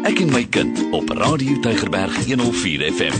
Ek en my kind op Radio Tygerberg 104 FM.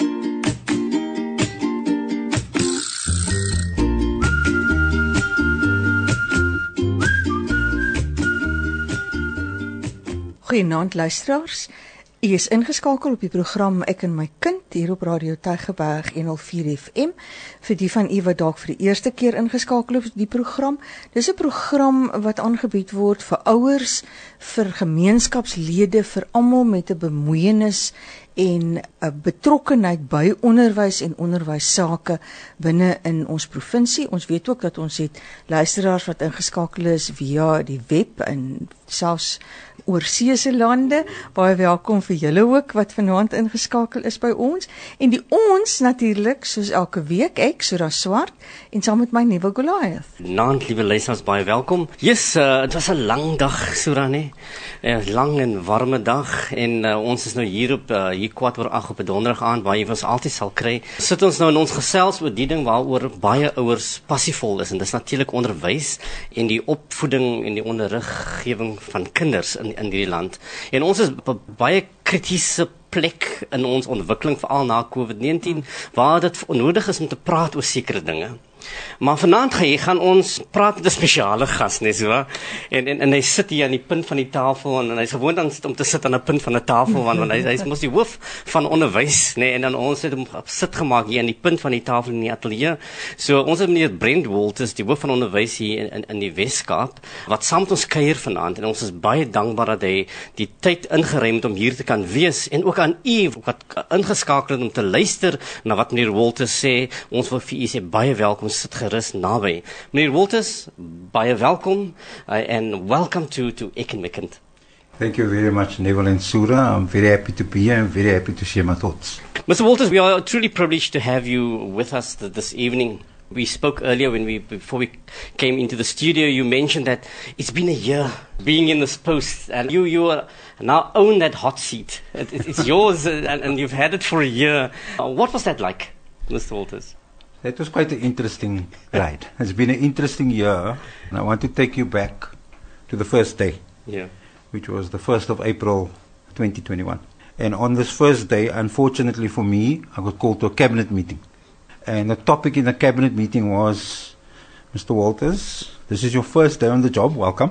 Goeienaand luisteraars. U is ingeskakel op die program Ek en my kind hier op Radio Tygerberg 104 FM. Vir die van u wat dalk vir die eerste keer ingeskakel is op die program, dis 'n program wat aangebied word vir ouers, vir gemeenskapslede, vir almal met 'n bemoeienis en 'n betrokkenheid by onderwys en onderwysake binne in ons provinsie. Ons weet ook dat ons het luisteraars wat ingeskakel is via die web en selfs oorseese lande. Baie welkom vir julle ook wat vanaand ingeskakel is by ons. En die ons natuurlik, soos elke week, ek, Sura Swart, en saam met my nuwe Goliath. Naand, liewe luisteraars, baie welkom. Yes, het was 'n lang dag, Sura, nee. Lang en warme dag, en ons is nou hier op hier 7:15 op 'n donderdag aand, waar jy ons altyd sal kry. Sit ons nou in ons gesels oor die ding waaroor baie ouers passievol is, en dis natuurlik onderwys en die opvoeding en die onderriggewing van kinders in hierdie land. En ons is op 'n baie kritiese plek in ons ontwikkeling, veral na COVID-19, waar dit nodig is om te praat oor sekere dinge. Maar vanaand gaan ons praat met 'n spesiale gas, nee, so. En hy sit hier aan die punt van die tafel, en hy's gewoond om te sit aan 'n punt van 'n tafel, want hy's mos die hoof van onderwys, nee, en dan ons het hom sit gemaak hier aan die punt van die tafel in die ateljee. So ons het meneer Brent Walters, die hoof van onderwys hier in die Weskaap, wat saam met ons kuier vanaand, en ons is baie dankbaar dat hy die tyd ingeruim het om hier te kan wees, en ook aan u wat ingeskakel het om te luister na wat meneer Walters sê. Ons wil vir u sê baie welkom, sit gerus naby. Meneer Walters, baie welkom, and welcome to Ek en my kind. Thank you very much, Neville and Sura. I'm very happy to be here and very happy to share my thoughts. Mr. Walters, we are truly privileged to have you with us this evening. We spoke earlier before we came into the studio. You mentioned that it's been a year being in this post, and you now own that hot seat. It's yours, and you've had it for a year. What was that like, Mr. Walters? That was quite an interesting ride. It's been an interesting year, and I want to take you back to the first day, which was the 1st of April 2021. And on this first day, unfortunately for me, I got called to a cabinet meeting. And the topic in the cabinet meeting was, Mr. Walters, this is your first day on the job, welcome.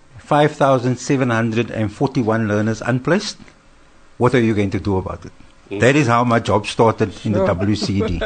5,741 learners unplaced. What are you going to do about it? That is how my job started in the WCD.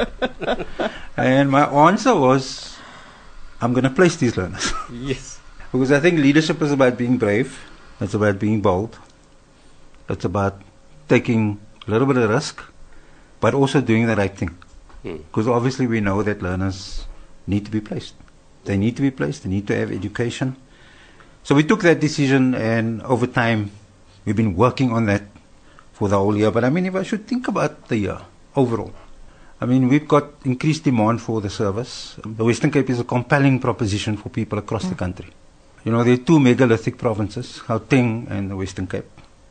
And my answer was, I'm going to place these learners. Yes. Because I think leadership is about being brave. It's about being bold. It's about taking a little bit of risk, but also doing the right thing. Because obviously we know that learners need to be placed. They need to be placed. They need to have education. So we took that decision, and over time we've been working on that for the whole year. But I mean, if I should think about the year overall, I mean, we've got increased demand for the service. The Western Cape is a compelling proposition for people across the country. You know, there are two megalithic provinces, Gauteng and the Western Cape.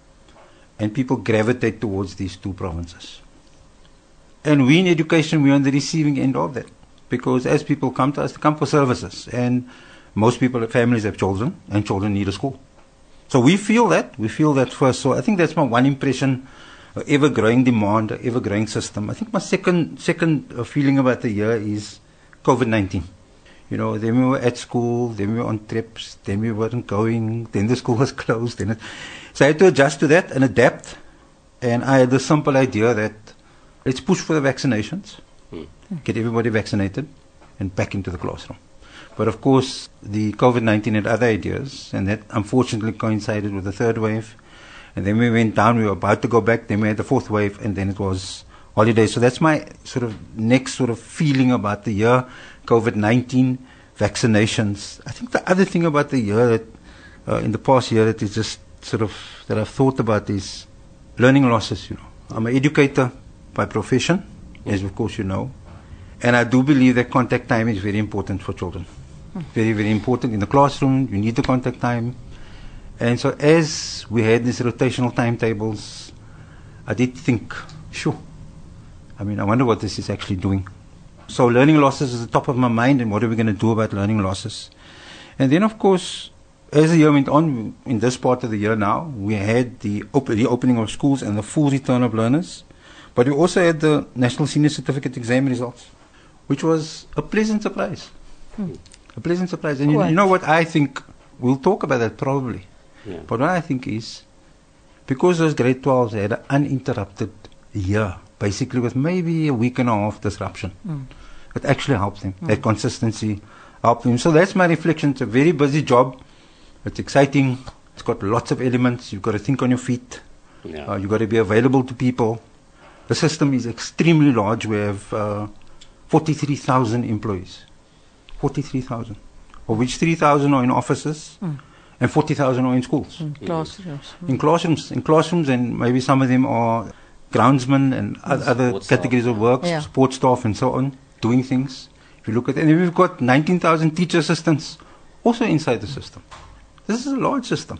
And people gravitate towards these two provinces. And we in education, we're on the receiving end of that. Because as people come to us, they come for services. And most people, families have children, and children need a school. So we feel that first. So I think that's my one impression, ever-growing demand, ever-growing system. I think my second feeling about the year is COVID-19. You know, then we were at school, then we were on trips, then we weren't going, then the school was closed. So I had to adjust to that and adapt. And I had the simple idea that let's push for the vaccinations, get everybody vaccinated, and back into the classroom. But of course, the COVID-19 had other ideas, and that unfortunately coincided with the third wave. And then we went down, we were about to go back, then we had the fourth wave, and then it was holidays. So that's my sort of next sort of feeling about the year, COVID-19, vaccinations. I think the other thing about the year, that, in the past year, that is just sort of, that I've thought about is learning losses, you know. I'm an educator by profession, as of course you know. And I do believe that contact time is very important for children. Very, very important. In the classroom, you need the contact time. And so as we had these rotational timetables, I did think, sure, I mean, I wonder what this is actually doing. So learning losses is the top of my mind, and what are we going to do about learning losses? And then, of course, as the year went on, in this part of the year now, we had the reopening of schools and the full return of learners. But we also had the National Senior Certificate exam results, which was a pleasant surprise. A pleasant surprise. And you know what I think? We'll talk about that probably. Yeah. But what I think is, because those grade 12s had an uninterrupted year, basically with maybe a week and a half disruption, it actually helped them. That consistency helped them. So that's my reflection. It's a very busy job. It's exciting. It's got lots of elements. You've got to think on your feet. Yeah. You've got to be available to people. The system is extremely large. We have 43,000 employees. 43,000. Of which 3,000 are in offices and 40,000 are in schools. Classrooms. In classrooms, and maybe some of them are groundsmen and other Sports categories staff. of work, Yeah. sports staff and so on, doing things. If you look at it, and then we've got 19,000 teacher assistants also inside the system. This is a large system.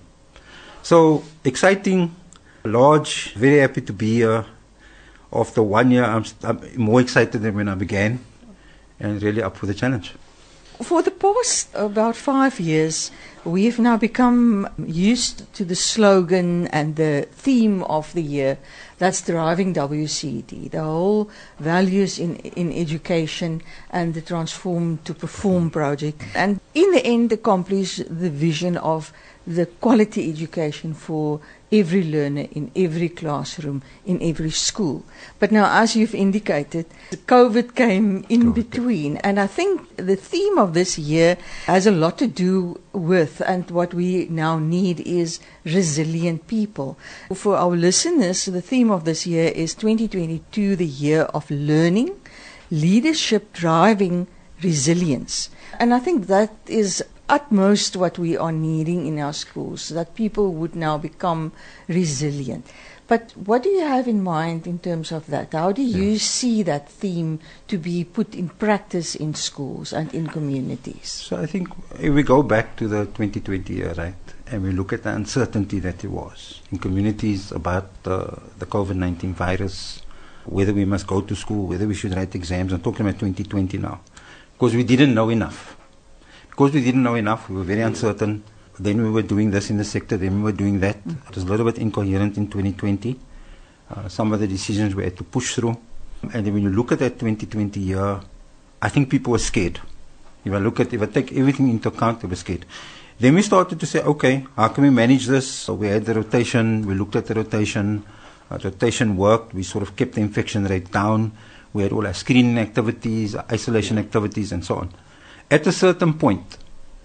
So exciting, large, very happy to be here. After 1 year, I'm more excited than when I began, and really up for the challenge. For the past about 5 years, we've now become used to the slogan and the theme of the year that's driving WCD, the whole values in education and the Transform to Perform project. And in the end, accomplish the vision of the quality education for every learner in every classroom, in every school. But now, as you've indicated, COVID came in between. And I think the theme of this year has a lot to do with, and what we now need is resilient people. For our listeners, the theme of this year is 2022, the year of learning, leadership driving resilience. And I think that is utmost what we are needing in our schools, that people would now become resilient. But what do you have in mind in terms of that? How do you see that theme to be put in practice in schools and in communities? So I think if we go back to the 2020 year, right, and we look at the uncertainty that there was in communities about the COVID-19 virus, whether we must go to school, whether we should write exams. I'm talking about 2020 now, because we didn't know enough. Because we didn't know enough, we were very uncertain. Then we were doing this in the sector, then we were doing that. It was a little bit incoherent in 2020. Some of the decisions we had to push through. And then when you look at that 2020 year, I think people were scared. If I take everything into account, they were scared. Then we started to say, okay, how can we manage this? So we had the rotation, we looked at the rotation. Rotation worked, we sort of kept the infection rate down. We had all our screening activities, our isolation activities, and so on. At a certain point,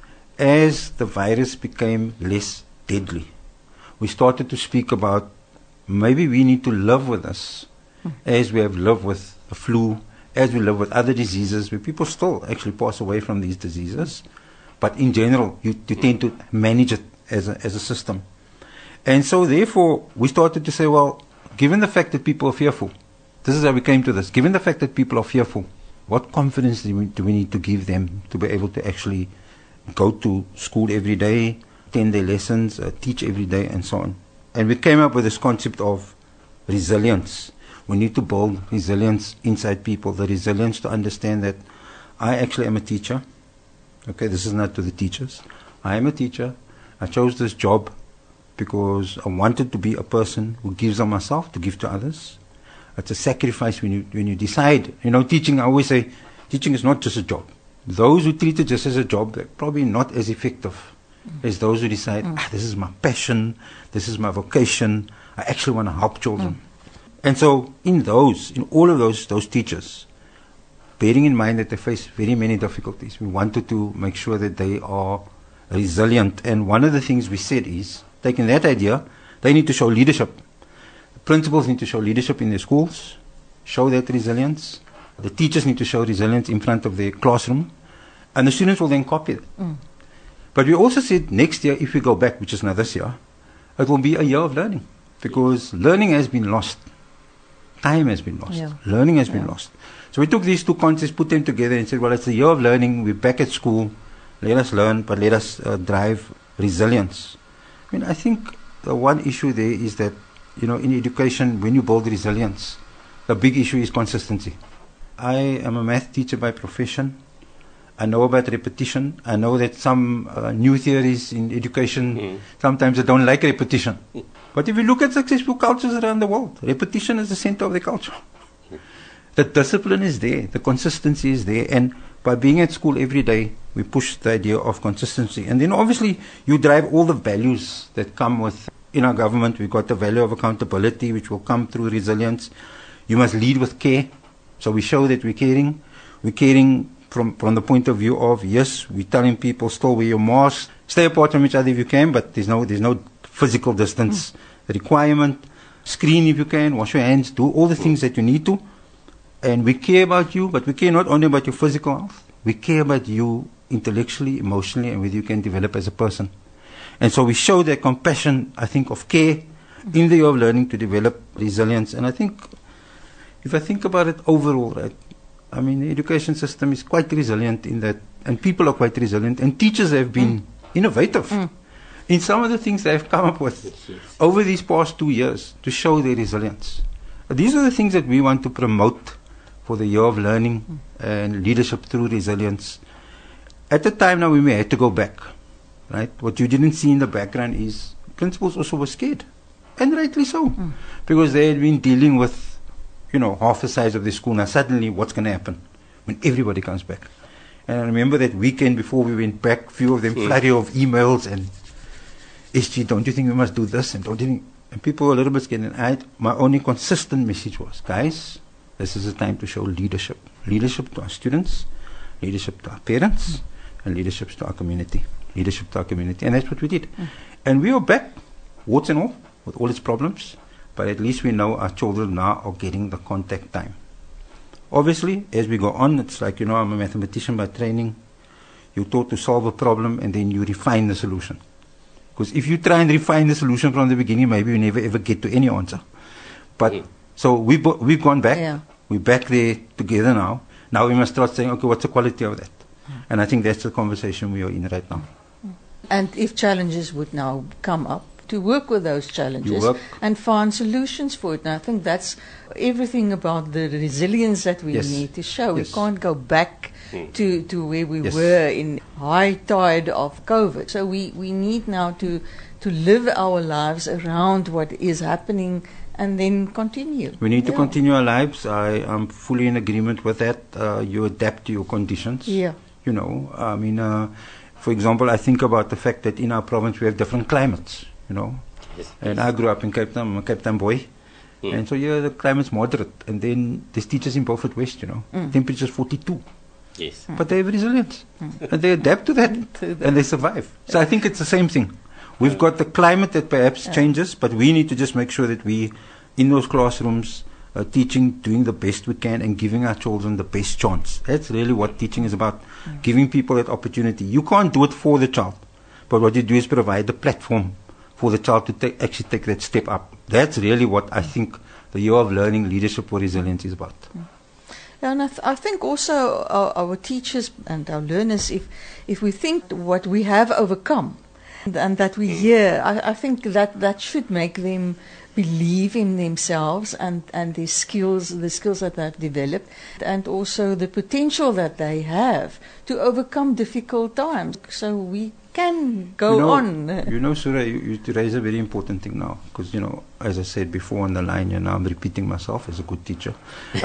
as the virus became less deadly, we started to speak about maybe we need to live with this as we have lived with the flu, as we live with other diseases, where people still actually pass away from these diseases. But in general, you tend to manage it as a system. And so therefore, we started to say, well, given the fact that people are fearful, this is how we came to this, given the fact that people are fearful, what confidence do we need to give them to be able to actually go to school every day, attend their lessons, teach every day, and so on. And we came up with this concept of resilience. We need to build resilience inside people, the resilience to understand that I actually am a teacher. Okay, this is not to the teachers. I am a teacher. I chose this job because I wanted to be a person who gives of myself to give to others. It's a sacrifice when you decide. You know, teaching, I always say, teaching is not just a job. Those who treat it just as a job, they're probably not as effective as those who decide, this is my passion, this is my vocation, I actually want to help children. And so in all of those teachers, bearing in mind that they face very many difficulties, we wanted to make sure that they are resilient. And one of the things we said is, taking that idea, they need to show leadership. Principals need to show leadership in their schools, show that resilience. The teachers need to show resilience in front of their classroom, and the students will then copy it. But we also said next year, if we go back, which is now this year, it will be a year of learning, because learning has been lost. Time has been lost. Learning has been lost. So we took these two concepts, put them together, and said, well, it's a year of learning. We're back at school. Let us learn, but let us drive resilience. I mean, I think the one issue there is that, you know, in education, when you build resilience, the big issue is consistency. I am a math teacher by profession. I know about repetition. I know that some new theories in education, sometimes they don't like repetition. But if you look at successful cultures around the world, repetition is the center of the culture. The discipline is there, the consistency is there, and by being at school every day, we push the idea of consistency. And then obviously, you drive all the values that come with, in our government, we've got the value of accountability, which will come through resilience. You must lead with care. So we show that we're caring. We're caring from the point of view of, yes, we're telling people still wear your mask, stay apart from each other if you can, but there's no physical distance requirement. Screen if you can, wash your hands, do all the things that you need to. And we care about you, but we care not only about your physical health, we care about you intellectually, emotionally, and whether you can develop as a person. And so we show that compassion, I think, of care in the year of learning to develop resilience. And I think, if I think about it overall, right, I mean, the education system is quite resilient in that, and people are quite resilient, and teachers have been innovative in some of the things they have come up with over these past 2 years to show their resilience. These are the things that we want to promote for the year of learning and leadership through resilience. At the time now, we may have to go back, right? What you didn't see in the background is principals also were scared, and rightly so, because they had been dealing with, half the size of the school. Now suddenly, what's going to happen when everybody comes back? And I remember that weekend before we went back, few of them flurry of emails and, SG, don't you think we must do this? And don't you think? And people were a little bit scared. And my only consistent message was, guys, this is a time to show leadership. Leadership to our students, leadership to our parents, and leadership to our community. Leadership to our community. And that's what we did. And we are back, warts and all, with all its problems. But at least we know our children now are getting the contact time. Obviously, as we go on, it's like, I'm a mathematician by training. You're taught to solve a problem and then you refine the solution. Because if you try and refine the solution from the beginning, maybe you never ever get to any answer. But so we've gone back. Yeah. We're back there together now. Now we must start saying, okay, what's the quality of that? And I think that's the conversation we are in right now. And if challenges would now come up, to work with those challenges and find solutions for it. And I think that's everything about the resilience that we need to show. We can't go back to where we were in high tide of COVID. So we need now to live our lives around what is happening and then continue. We need to continue our lives. I am fully in agreement with that. You adapt to your conditions. Yeah. For example, I think about the fact that in our province we have different climates, And I grew up in Cape Town. I'm a Cape Town boy. And so the climate's moderate. And then there's teachers in Beaufort West, Temperature's 42. Yes. But they have resilience. And they adapt to that. And they survive. So I think it's the same thing. We've got the climate that perhaps changes, but we need to just make sure that we, in those classrooms, teaching, doing the best we can and giving our children the best chance. That's really what teaching is about, giving people that opportunity. You can't do it for the child, but what you do is provide the platform for the child to actually take that step up. That's really what I think the year of learning leadership for resilience is about. Yeah, and I think also our teachers and our learners, if we think what we have overcome and that we hear, I think that should make them believe in themselves and their skills, the skills that they've developed, and also the potential that they have to overcome difficult times. So we can go on. Surya, you raise a very important thing now, because, as I said before on the line, I'm repeating myself as a good teacher.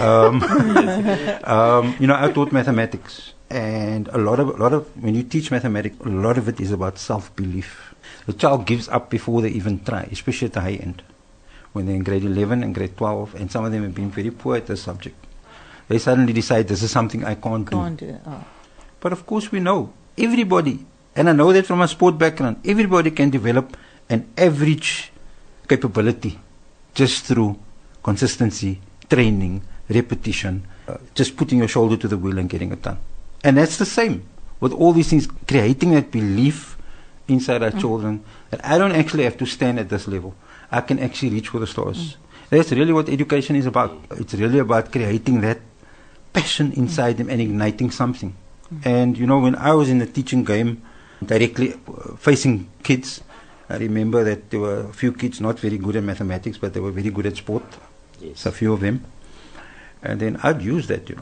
I taught mathematics, and a lot of when you teach mathematics, a lot of it is about self-belief. The child gives up before they even try, especially at the high end. When they're in grade 11 and grade 12, and some of them have been very poor at this subject, they suddenly decide this is something I can't do. But of course we know, everybody, and I know that from a sport background, everybody can develop an average capability just through consistency, training, repetition, just putting your shoulder to the wheel and getting it done. And that's the same with all these things, creating that belief inside our children that I don't actually have to stand at this level. I can actually reach for the stars. That's really what education is about. It's really about creating that passion inside them and igniting something. And when I was in the teaching game, directly facing kids, I remember that there were a few kids not very good at mathematics, but they were very good at sport. Yes. So a few of them. And then I'd use that,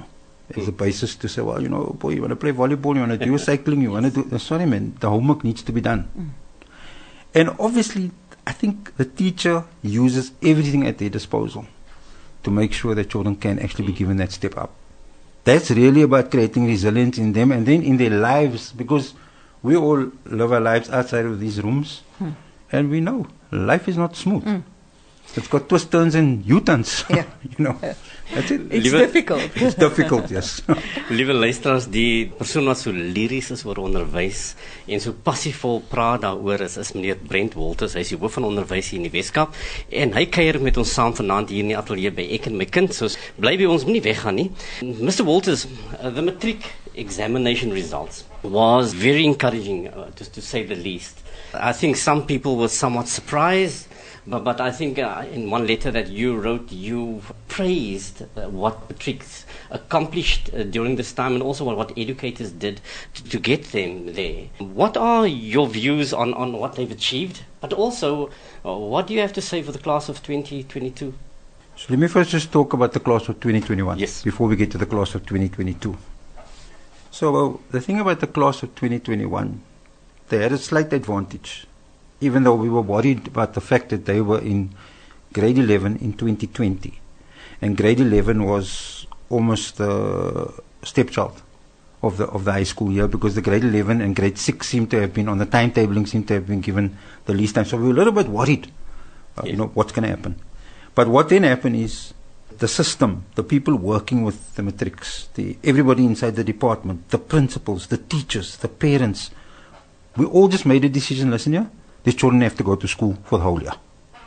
as a basis to say, well, boy, you want to play volleyball, you want to do your cycling, you want to do... Sorry, man, the homework needs to be done. And obviously, I think the teacher uses everything at their disposal to make sure that children can actually be given that step up. That's really about creating resilience in them and then in their lives, because we all live our lives outside of these rooms, and we know life is not smooth. It's got twists, turns and U-turns. Yeah. That's it. It's difficult. It's difficult, yes. Liewe luisteraars, die persoon wat so lyries is oor onderwys en so passievol praat daaroor is meneer Brent Wolters. Hy is die hoof van onderwys hier in die Weskaap en hy kuier met ons saam vanaand hier in die ateljee by Ek en my kind. So bly by ons, moenie weggaan nie. Mr. Wolters, the matric examination results was very encouraging, just to say the least. I think some people were somewhat surprised. But I think in one letter that you wrote, you praised what matrics accomplished during this time and also what educators did to get them there. What are your views on what they've achieved? But also, what do you have to say for the class of 2022? So let me first just talk about the class of 2021 Yes. before we get to the class of 2022. So the thing about the class of 2021, they had a slight advantage. Even though we were worried about the fact that they were in grade 11 in 2020. And grade 11 was almost the stepchild of the high school year, because the grade 11 and grade 6 seemed to have been, on the timetabling, seemed to have been given the least time. So we were a little bit worried, what's going to happen. But what then happened is the system, the people working with the matrics, everybody inside the department, the principals, the teachers, the parents, we all just made a decision, listen here, these children have to go to school for the whole year.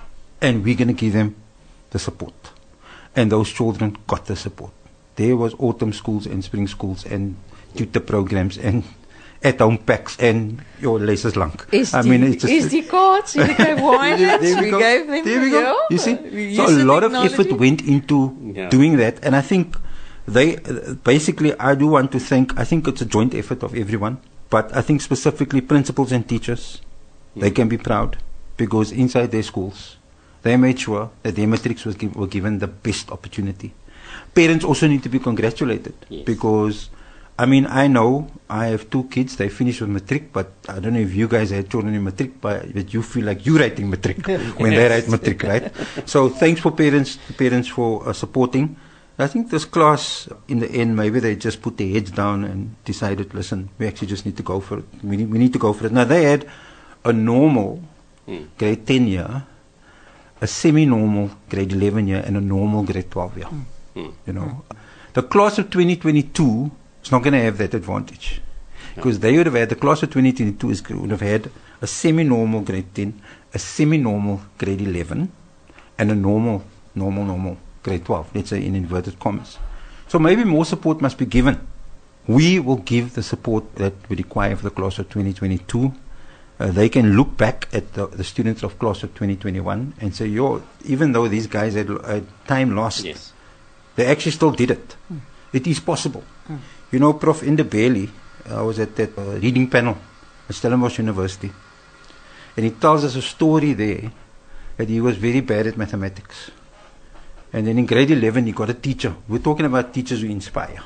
And we're going to give them the support. And those children got the support. There was autumn schools and spring schools and tutor programs and at-home packs and your laces lang. Is the cards, we gave wine, we gave them. There we go. You see? So a lot of effort went into doing that. And I think they, basically, I do want to thank, I think it's a joint effort of everyone. But I think specifically principals and teachers, they can be proud, because inside their schools, they made sure that their matrics were given the best opportunity. Parents also need to be congratulated, because, I know I have 2 kids, they finished with matric, but I don't know if you guys had children in matric, but you feel like you're writing matric when they write matric, right? So thanks for parents for supporting. I think this class, in the end, maybe they just put their heads down and decided, listen, we actually just need to go for it. We need to go for it. Now, they had a normal grade 10 year, a semi-normal grade 11 year, and a normal grade 12 year. The class of 2022 is not going to have that advantage, because they would have had, the class of 2022 would have had a semi-normal grade 10, a semi-normal grade 11, and a normal grade 12, let's say in inverted commas. So maybe more support must be given. We will give the support that we require for the class of 2022. They can look back at the students of class of 2021 and say, even though these guys had time lost, they actually still did it. It is possible. Prof. Indebele, I was at that reading panel at Stellenbosch University, and he tells us a story there that he was very bad at mathematics. And then in grade 11, he got a teacher. We're talking about teachers who inspire,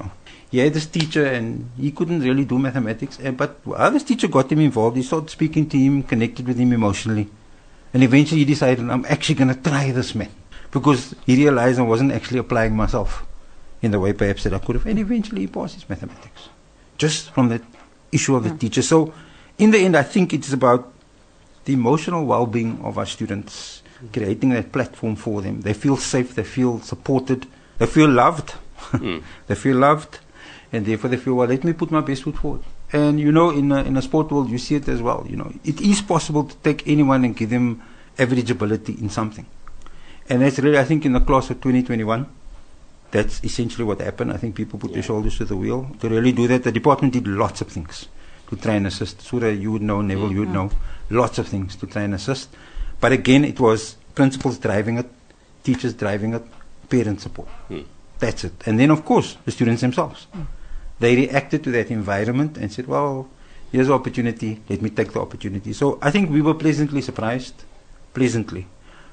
He had this teacher and he couldn't really do mathematics. But how this teacher got him involved, he started speaking to him, connected with him emotionally. And eventually he decided, I'm actually going to try this, man. Because he realized I wasn't actually applying myself in the way perhaps that I could have. And eventually he passed his mathematics. Just from that issue of the teacher. So in the end, I think it's about the emotional well-being of our students, creating that platform for them. They feel safe, they feel supported, they feel loved. They feel loved. And therefore they feel, well, let me put my best foot forward. And in a sport world, you see it as well. It is possible to take anyone and give them average ability in something. And that's really, I think, in the class of 2021, that's essentially what happened. I think people put their shoulders to the wheel to really do that. The department did lots of things to try and assist. Surah, you would know, Neville, you would know, lots of things to try and assist. But again, it was principals driving it, teachers driving it, parent support. That's it. And then, of course, the students themselves. They reacted to that environment and said, well, here's an opportunity, let me take the opportunity. So I think we were pleasantly surprised,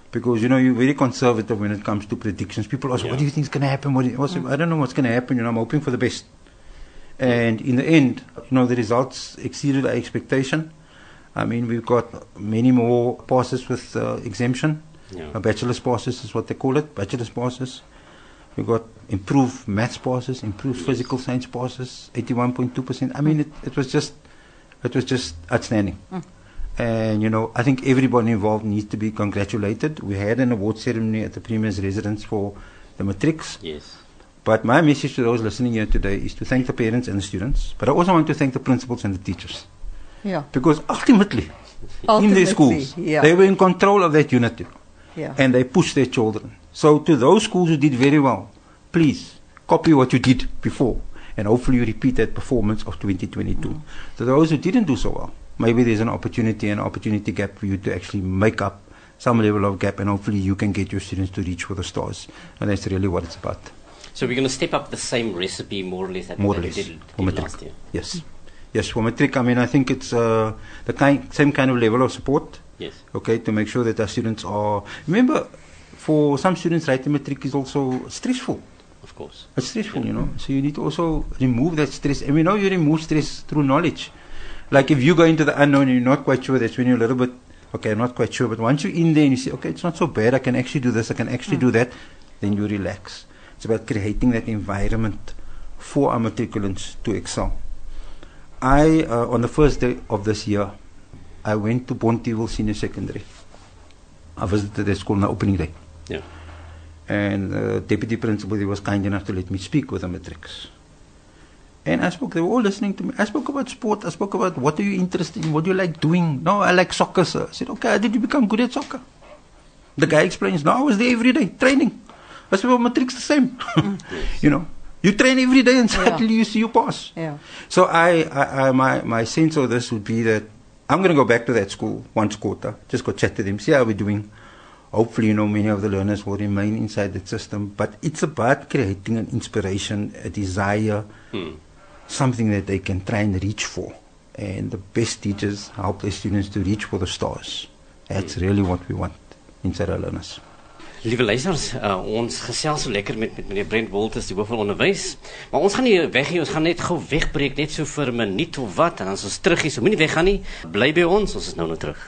Because, you're very conservative when it comes to predictions. People ask, what do you think is going to happen? I don't know what's going to happen. I'm hoping for the best. And in the end, the results exceeded our expectation. I mean, we've got many more passes with exemption. Bachelor's passes is what they call it, bachelor's passes. We've got improved maths passes, improved physical science passes, 81.2%. I mean, it was just outstanding. And, I think everybody involved needs to be congratulated. We had an award ceremony at the Premier's residence for the matrics. Yes. But my message to those listening here today is to thank the parents and the students. But I also want to thank the principals and the teachers. Yeah. Because ultimately in their schools, they were in control of that unit. And they pushed their children. So to those schools who did very well, please copy what you did before. And hopefully you repeat that performance of 2022. To those who didn't do so well, maybe there's an opportunity gap for you to actually make up some level of gap, and hopefully you can get your students to reach for the stars. And that's really what it's about. So we're going to step up the same recipe more or less that we did last year. Yes. Yes, for matric, I mean, I think it's the same kind of level of support. Yes. Okay, to make sure that our students are... Remember, for some students, writing matric is also stressful. Of course. It's stressful, So you need to also remove that stress. And we know you remove stress through knowledge. Like if you go into the unknown and you're not quite sure, that's when you're a little bit, okay, I'm not quite sure. But once you're in there and you say, okay, it's not so bad, I can actually do this, I can actually do that, then you relax. It's about creating that environment for our matriculants to excel. On the first day of this year, I went to Bonteheuwel Senior Secondary. I visited their school on the opening day. Yeah. And the deputy principal, he was kind enough to let me speak with the matrics. And they were all listening to me. I spoke about sport. I spoke about what are you interested in, what do you like doing. No, I like soccer, sir. I said, okay, how did you become good at soccer? The guy explains, no, I was there every day, training. I said, well, matric's the same. You train every day and suddenly you see you pass. Yeah. So my sense of this would be that I'm going to go back to that school once a quarter, just go chat to them, see how we're doing. Hopefully, many of the learners will remain inside that system. But it's about creating an inspiration, a desire, something that they can try and reach for. And the best teachers help their students to reach for the stars. That's really what we want inside our learners. Liewe luisters, ons gesels so lekker met meneer Brent Wolters, die hoof van onderwys. Maar ons gaan nie weg nie, ons gaan net gou wegbreek, net so vir 'n minuut of wat, en dan is ons terug hier. So moenie weggaan nie. Bly by ons is nou terug.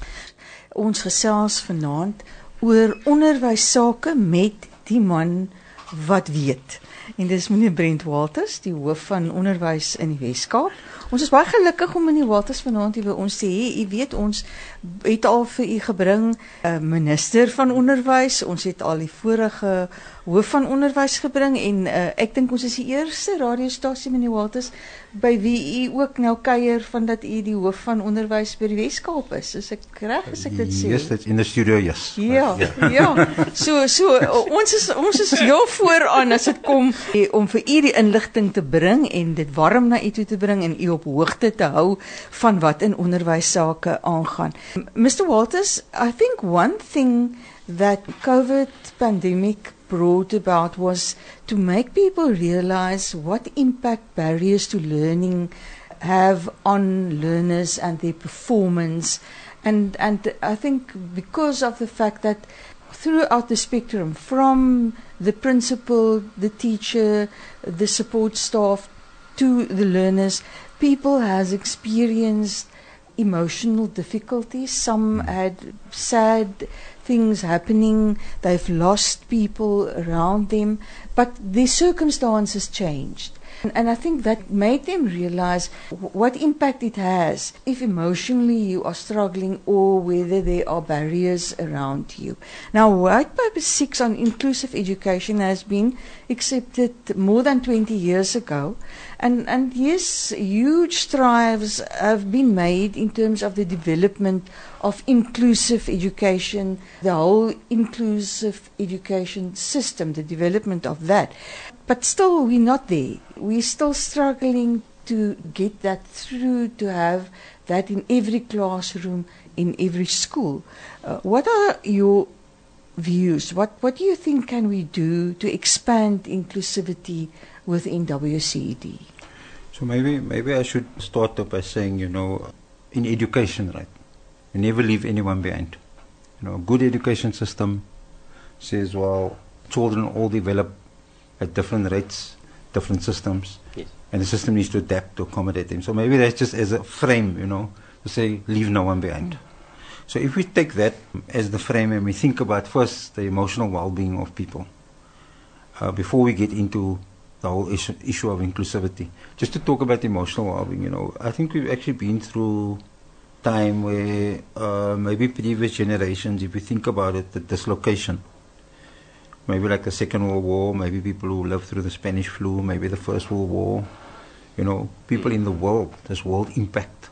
Ons gesels vanaand oor onderwysake met die man wat weet. En dis meneer Brent Wolters, die hoof van onderwys in die Weskaap. Ons is baie gelukkig om meneer Wolters vanaand hier by ons te hê. U weet, ons het al vir u gebring 'n minister van onderwys. Ons het al die vorige hoof van onderwys gebring en ek dink ons is die eerste radiostasie meneer Wolters by wie u ook nou kuier van dat u die hoof van onderwys by die Weskaap is. Is ek reg as ek dit sê? Yes, that's in the studio, yes. Ja. So ons is heel vooraan as dit kom om vir u die inligting te bring en dit warm na u toe te bring en u op hoogte te hou van wat in onderwysake aangaan. Mr. Wolters, I think one thing that COVID pandemic brought about was to make people realize what impact barriers to learning have on learners and their performance. And I think because of the fact that throughout the spectrum, from the principal, the teacher, the support staff, to the learners, people has experienced emotional difficulties. Some had sad things happening. They've lost people around them, but their circumstances changed. And I think that made them realize what impact it has if emotionally you are struggling or whether there are barriers around you. Now, White Paper 6 on inclusive education has been accepted more than 20 years ago. And yes, huge strides have been made in terms of the development of inclusive education, the whole inclusive education system, the development of that. But still, we're not there. We're still struggling to get that through, to have that in every classroom, in every school. What are your views? What do you think can we do to expand inclusivity within WCED? So maybe I should start off by saying, in education, right, you never leave anyone behind. A good education system says, well, children all develop at different rates, different systems, Yes. and the system needs to adapt to accommodate them. So maybe that's just as a frame, to say, leave no one behind. So if we take that as the frame and we think about first the emotional well-being of people, before we get into the whole issue of inclusivity, just to talk about emotional well-being, I think we've actually been through time where maybe previous generations, if you think about it, the dislocation, maybe like the Second World War, maybe people who lived through the Spanish flu, maybe the First World War, people in the world, this world impact.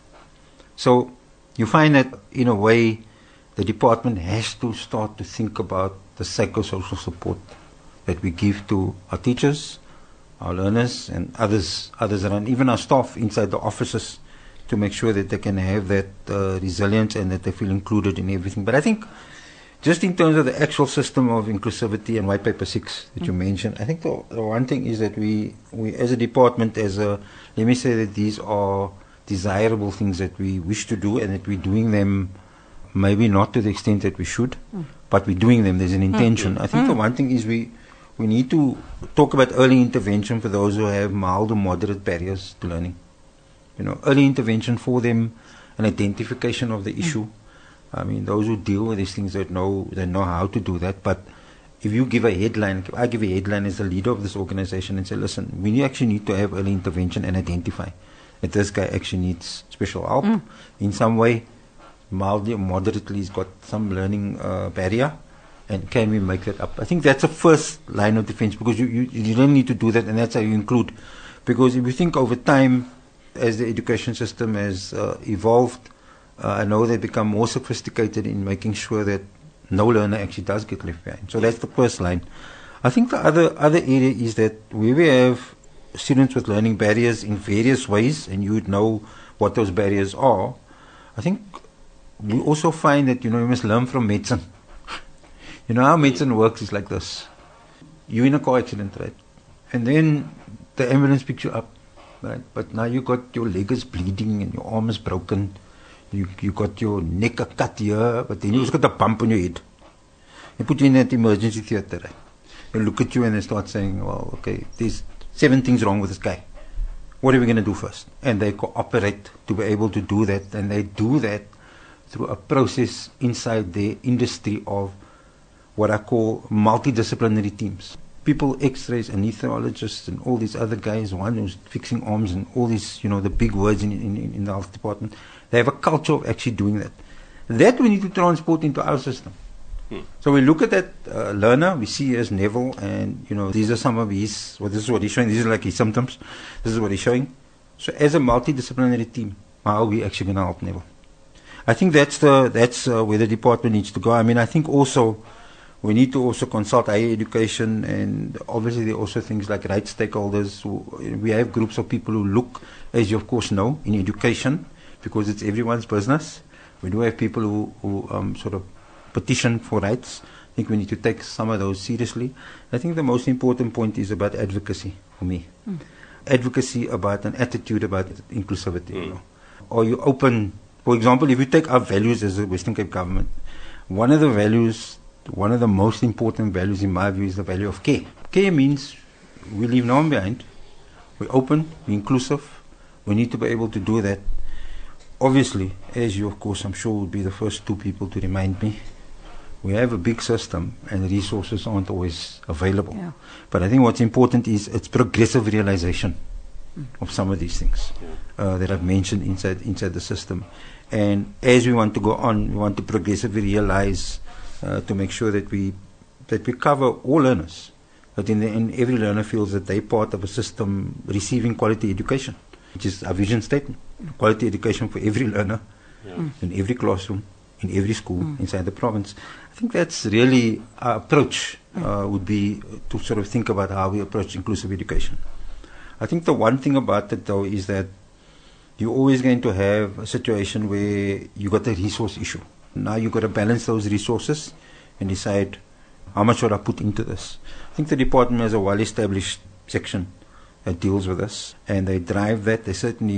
So you find that in a way the department has to start to think about the psychosocial support that we give to our teachers, our learners and others around, even our staff inside the offices, to make sure that they can have that resilience and that they feel included in everything. But I think just in terms of the actual system of inclusivity and White Paper 6 that you mentioned, I think the one thing is that we as a department, let me say that these are desirable things that we wish to do, and that we're doing them maybe not to the extent that we should, but we're doing them. There's an intention. I think the one thing is we need to talk about early intervention for those who have mild or moderate barriers to learning. Early intervention for them, an identification of the issue. I mean, those who deal with these things, they know how to do that. But if you give a headline, if I give a headline as the leader of this organization and say, listen, we actually need to have early intervention and identify that this guy actually needs special help in some way, mildly or moderately, he's got some learning barrier, and can we make that up? I think that's the first line of defense, because you don't need to do that, and that's how you include. Because if you think over time, as the education system has evolved, I know they become more sophisticated in making sure that no learner actually does get left behind. So that's the first line. I think the other area is that where we have students with learning barriers in various ways, and you would know what those barriers are, I think we also find that, you must learn from medicine. How medicine works is like this. You're in a car accident, right? And then the ambulance picks you up, right? But now you got your leg is bleeding and your arm is broken. You got your neck cut here, but then you also got a bump on your head. They put you in that emergency theater, right? They look at you and they start saying, well, okay, there's 7 things wrong with this guy. What are we going to do first? And they cooperate to be able to do that, and they do that through a process inside their industry of what I call multidisciplinary teams. People, x-rays, anesthesiologists, and all these other guys, one who's fixing arms and all these, the big words in the health department. They have a culture of actually doing that. That we need to transport into our system. So we look at that learner, we see as Neville, and these are some of his, this is what he's showing, these are like his symptoms, this is what he's showing. So as a multidisciplinary team, how are we actually going to help Neville? I think that's where the department needs to go. I mean, I think also we need to also consult higher education, and obviously there are also things like rights stakeholders. We have groups of people who look, as you of course know, in education, because it's everyone's business. We do have people who sort of petition for rights. I think we need to take some of those seriously. I think the most important point is about advocacy for me. Advocacy about an attitude about inclusivity. Are you open? For example, if you take our values as a Western Cape government, one of the most important values in my view is the value of care. Care means we leave no one behind. We're open, we're inclusive. We need to be able to do that. Obviously, as you of course I'm sure will be the first 2 people to remind me, we have a big system and the resources aren't always available. Yeah. But I think what's important is it's progressive realization of some of these things that I've mentioned inside the system. And as we want to go on, we want to progressively realize to make sure that we cover all learners, that in every learner feels that they're part of a system receiving quality education, which is our vision statement. Quality education for every learner, in every classroom, in every school inside the province. I think that's really our approach would be to sort of think about how we approach inclusive education. I think the one thing about it though is that you're always going to have a situation where you got a resource issue. Now you've got to balance those resources and decide how much should I put into this. I think the department has a well-established section that deals with this, and they drive that. They certainly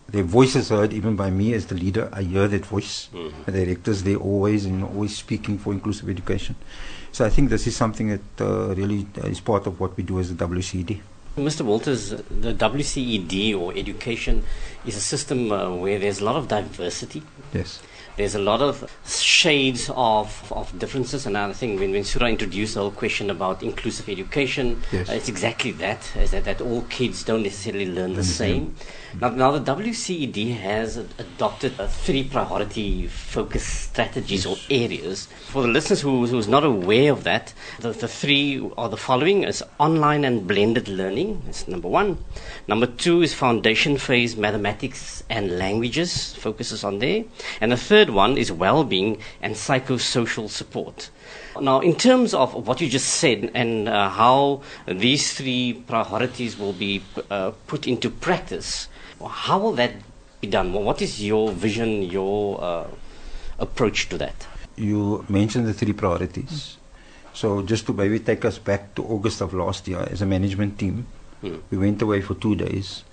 their voice is heard even by me as the leader. I hear that voice. The directors, they're always, always speaking for inclusive education. So I think this is something that really is part of what we do as the WCED. Mr. Walters, the WCED or education is a system where there's a lot of diversity. Yes. There's a lot of shades of differences, and I think when Surah introduced the whole question about inclusive education, Yes. It's exactly that, is that all kids don't necessarily learn the same. Now the WCED has adopted 3 priority focus strategies or areas. For the listeners who's not aware of that, the 3 are the following: is online and blended learning, that's number 1. Number 2 is foundation phase mathematics and languages, focuses on there. And the third one is well-being and psychosocial support. Now, in terms of what you just said and how these 3 priorities will be put into practice, how will that be done? What is your vision, your approach to that? You mentioned the 3 priorities. So just to maybe take us back to August of last year as a management team, we went away for 2 days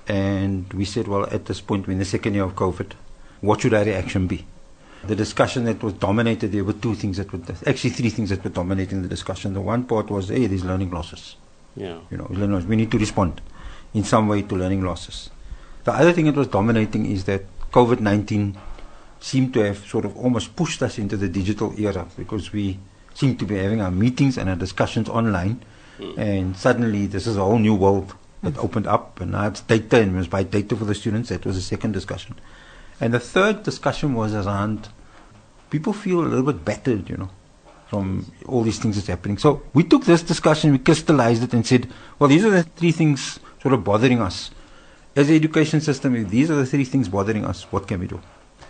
and we said, well, at this point, we're in the second year of COVID, what should our reaction be? The discussion that was dominated, there were 2 things that were, actually 3 things that were dominating the discussion. The one part was, hey, there's learning losses. Yeah. We need to respond in some way to learning losses. The other thing that was dominating is that COVID-19 seemed to have sort of almost pushed us into the digital era, because we seemed to be having our meetings and our discussions online, and suddenly this is a whole new world that opened up, and now it's data, and we must buy data for the students. That was the second discussion. And the third discussion was around people feel a little bit battered, from all these things that's happening. So we took this discussion, we crystallized it and said, well, these are the 3 things sort of bothering us. As an education system, if these are the 3 things bothering us, what can we do?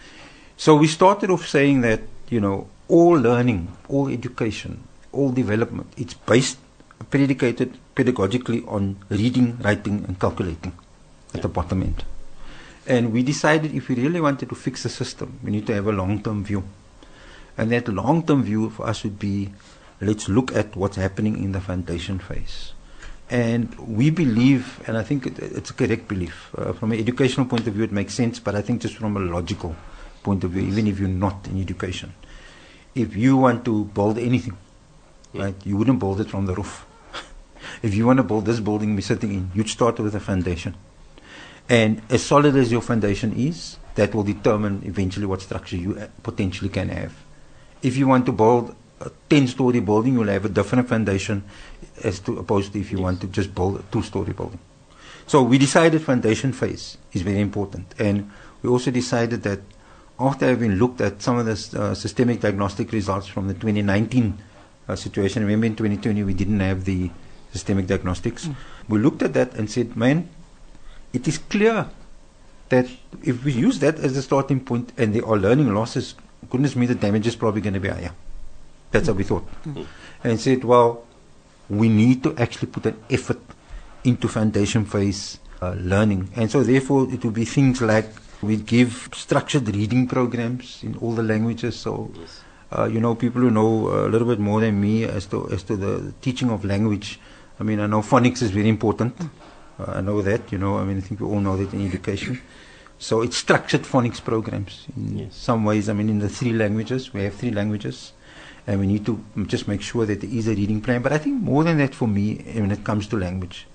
So we started off saying that, all learning, all education, all development, it's predicated pedagogically on reading, writing and calculating at the bottom end. And we decided if we really wanted to fix the system, we need to have a long-term view. And that long-term view for us would be, let's look at what's happening in the foundation phase. And we believe, and I think it's a correct belief, from an educational point of view it makes sense, but I think just from a logical point of view, even if you're not in education, if you want to build anything, right, you wouldn't build it from the roof. If you want to build this building we're sitting in, you'd start with a foundation. And as solid as your foundation is, that will determine eventually what structure you potentially can have. If you want to build a 10-story building, you'll have a different foundation as to opposed to if you want to just build a 2-story building. So we decided foundation phase is very important. And we also decided that after having looked at some of the systemic diagnostic results from the 2019 situation, remember in 2020 we didn't have the systemic diagnostics, we looked at that and said, man, it is clear that if we use that as the starting point and there are learning losses, goodness me, the damage is probably going to be higher. That's how we thought. And said, well, we need to actually put an effort into foundation phase learning. And so therefore it will be things like we give structured reading programs in all the languages. So, people who know a little bit more than me as to the teaching of language, I mean, I know phonics is very important. I know that, I think we all know that in education. So it's structured phonics programs in some ways. I mean, in the 3 languages, we have 3 languages, and we need to just make sure that there is a reading plan. But I think more than that for me, when it comes to language,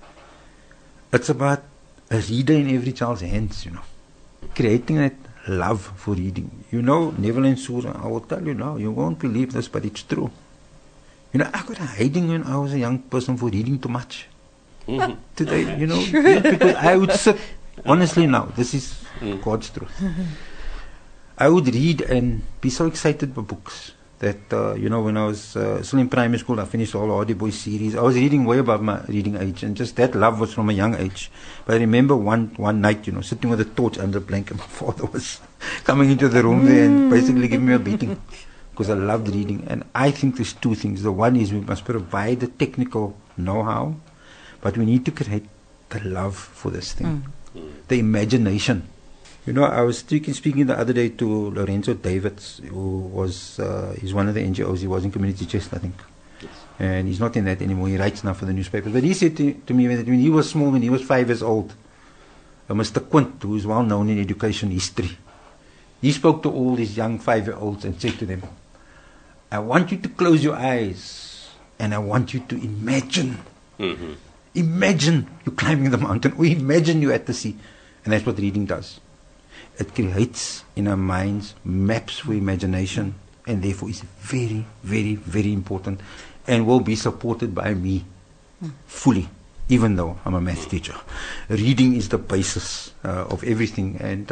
it's about a reader in every child's hands, creating that love for reading. Neville and Surah, I will tell you now, you won't believe this, but it's true. I got a hiding when I was a young person for reading too much. Today, because I would sit, honestly now, this is God's truth. I would read and be so excited by books that, when I was still in primary school, I finished all Hardy Boys series. I was reading way above my reading age, and just that love was from a young age. But I remember one night, sitting with a torch under a blanket, my father was coming into the room there and basically giving me a beating because I loved reading. And I think there's 2 things. The one is we must provide the technical know-how, but we need to create the love for this thing, the imagination. I was speaking the other day to Lorenzo Davids, who was, he's one of the NGOs, he was in Community Chest, I think. Yes. And he's not in that anymore, he writes now for the newspapers. But he said to me that when he was small, when he was 5 years old, Mr. Quint, who is well known in education history. He spoke to all these young 5-year-olds and said to them, I want you to close your eyes and I want you to imagine. Mm-hmm. Imagine you climbing the mountain, or imagine you at the sea. And that's what reading does. It creates in our minds maps for imagination, and therefore is very, very, very important, and will be supported by me fully, even though I'm a math teacher. Reading is the basis of everything, and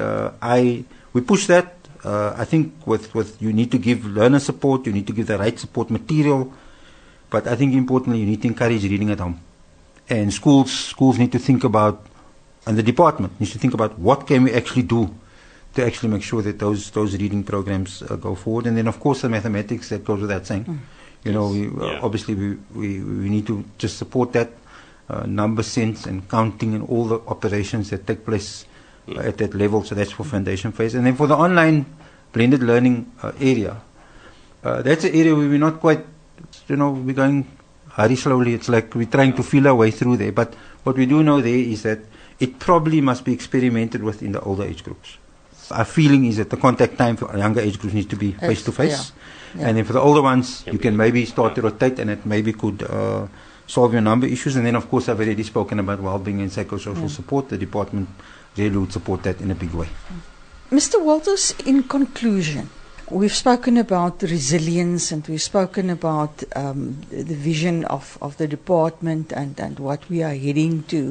we push that. I think with you need to give learner support, you need to give the right support material, but I think importantly you need to encourage reading at home. And schools need to think about, and the department needs to think about what can we actually do to actually make sure that those reading programs go forward. And then of course the mathematics that goes without saying. You know, obviously we need to just support that number sense and counting and all the operations that take place at that level. So that's for foundation phase. And then for the online blended learning area, that's an area where we're not quite, we're going very slowly. It's like we're trying to feel our way through there. But what we do know there is that it probably must be experimented with in the older age groups. Our feeling is that the contact time for younger age groups needs to be face to face. And then for the older ones, you can maybe start to rotate, and it maybe could solve your number issues. And then of course I've already spoken about well-being and psychosocial support. The department really would support that in a big way. Mr. Walters, in conclusion, we've spoken about resilience, and we've spoken about the vision of the department and what we are heading to.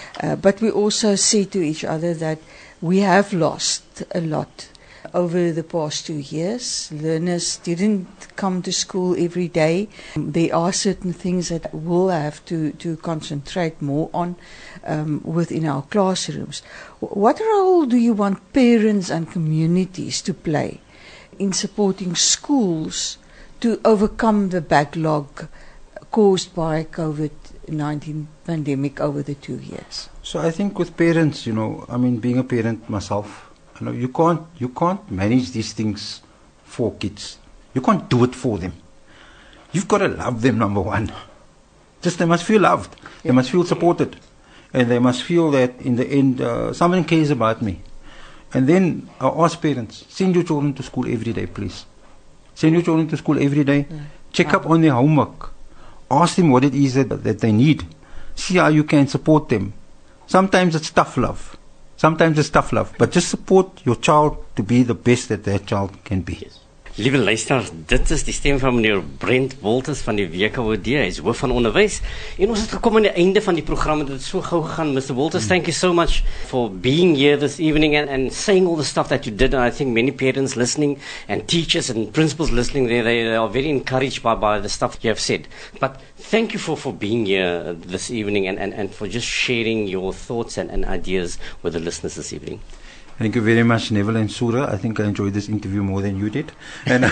But we also say to each other that we have lost a lot over the past 2 years. Learners didn't come to school every day. There are certain things that we'll have to concentrate more on within our classrooms. What role do you want parents and communities to play in supporting schools to overcome the backlog caused by COVID-19 pandemic over the 2 years? So I think with parents, being a parent myself, you can't manage these things for kids. You can't do it for them. You've got to love them, number one. Just they must feel loved. They must feel supported. And they must feel that in the end, someone cares about me. And then I ask parents, send your children to school every day, please. Send your children to school every day. Check up on their homework. Ask them what it is that they need. See how you can support them. Sometimes it's tough love. But just support your child to be the best that child can be. Yes. Liewe luisteraars, dit is die stem van meneer Brent Walters van die WKOD. Hy is hoof van onderwys. En ons het gekom aan die einde van die program. Dit het so gou gegaan. Mr. Walters, thank you so much for being here this evening and saying all the stuff that you did. And I think many parents listening and teachers and principals listening, they are very encouraged by the stuff you have said. But thank you for being here this evening and for just sharing your thoughts and ideas with the listeners this evening. Thank you very much, Neville and Sura. I think I enjoyed this interview more than you did. And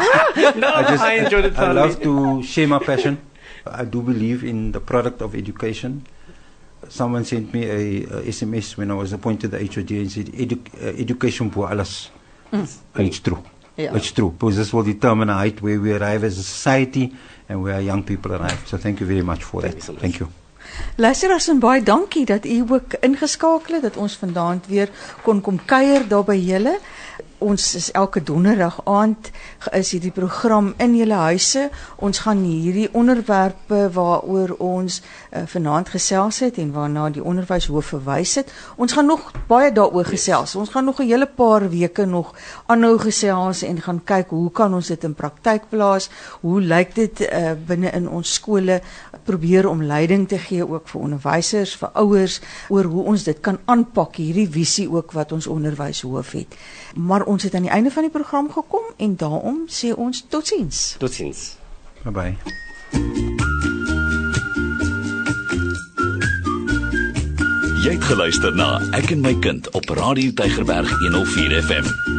I enjoyed it thoroughly. I love to share my passion. I do believe in the product of education. Someone sent me a SMS when I was appointed the HOD and said, education for alles. And it's true. Yeah. It's true. Because this will determine the height where we arrive as a society and where our young people arrive. So thank you very much for that. Thank you. Luisteraars, en baie dankie dat u ook ingeskakel het, dat ons vandag weer kon kom kuier daar by julle. Ons is elke donderdag aand is hierdie program in julle huise. Ons gaan hierdie onderwerpe waaroor ons vanaand gesels het en waarna die onderwyshoof verwys het. Ons gaan nog baie daaroor gesels. Ons gaan nog 'n hele paar weke nog aanhou gesels en gaan kyk hoe kan ons dit in praktyk plaas? Hoe lyk dit binne in ons skole? Probeer om leiding te gee ook vir onderwysers, vir ouers oor hoe ons dit kan aanpak, hierdie visie ook wat ons onderwyshoof het. Maar ons het aan die einde van die program gekom en daarom sê ons totsiens. Totsiens. Bye bye. Jy het geluister na Ek en my kind op Radio Tygerberg 104 FM.